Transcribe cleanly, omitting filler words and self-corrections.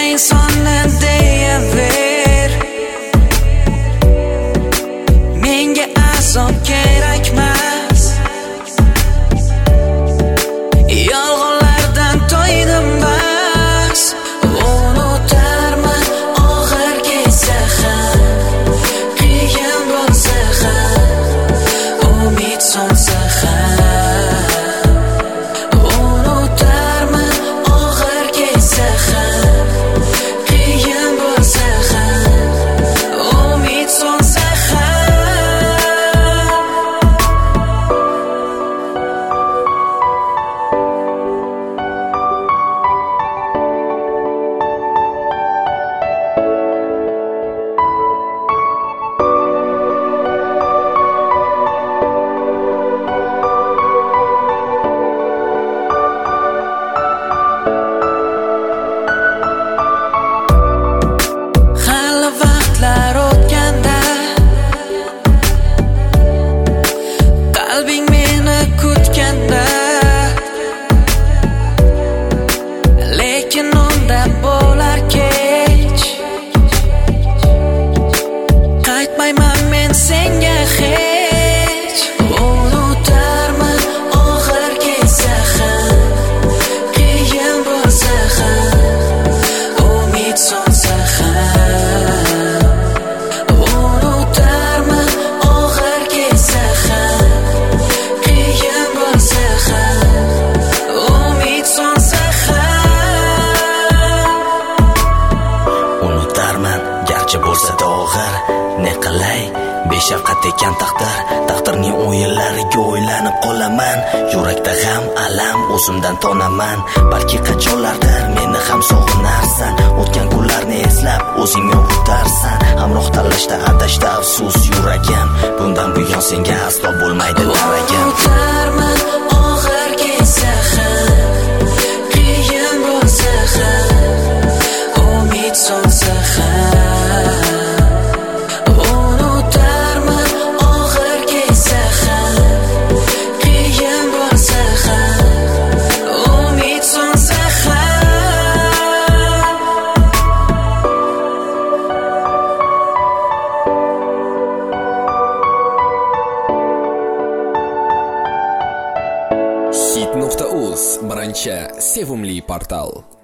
insonni deyaver. Menga azob kerakmas. Yolg'onlardan to'ydim bas. Unutarman og'ir kechsa ham, qiyin bo'lsa ham, umid so'nsa ham. Unutarman og'ir kechsa ham, qiyin bo'lsa ham, umid so'nsa ham. Hali vaqtlar o'tganda qalbing meni kutganda, lekin unda bo'lar kech. Qaytmayman men senga hech. Unutarman og'ir kechsa ham, qiyin bo'lsa ham, umid so'nsa ham. Unutarman og'ir kechsa ham, qiyin bo'lsa ham, umid so'nsa ham. Unutarman garchi bo'lsa-da og'ir, ne qilay beshafqat ekan taqdir. Taqdirning o'yinlariga o'ylanib qolaman. Yurakda g'am, alam, o'zimdan tonaman. Balki qachonlardir meni ham sog'inarsan. O'tgan kunlarni eslab o'zing unutarsan. Hamroh tanlashda adashda afsus yuragim. Bundan buyon senga aslo bo'lmaydi daragim. Unutarman og'ir kechsa ham, qiyin bo'lsa ham, umid so'nsa ham. Unutarman og'ir kechsa ham, qiyin bo'lsa ham, umid so'nsa ham. Hit.uz birinchi sevimli portal.